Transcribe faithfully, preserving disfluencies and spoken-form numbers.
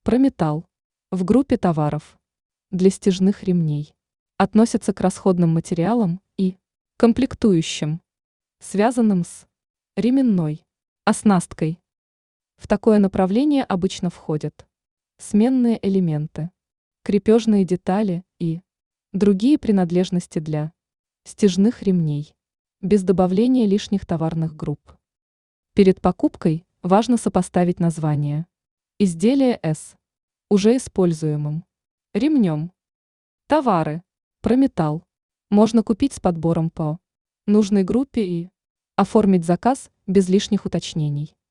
Прометалл. В группе товаров для стяжных ремней относится к расходным материалам и комплектующим, связанным с ременной оснасткой. В такое направление обычно входят сменные элементы, крепежные детали и другие принадлежности для стяжных ремней, без добавления лишних товарных групп. Перед покупкой важно сопоставить название изделия с уже используемым ремнем. Товары Прометалл можно купить с подбором по нужной группе и оформить заказ без лишних уточнений.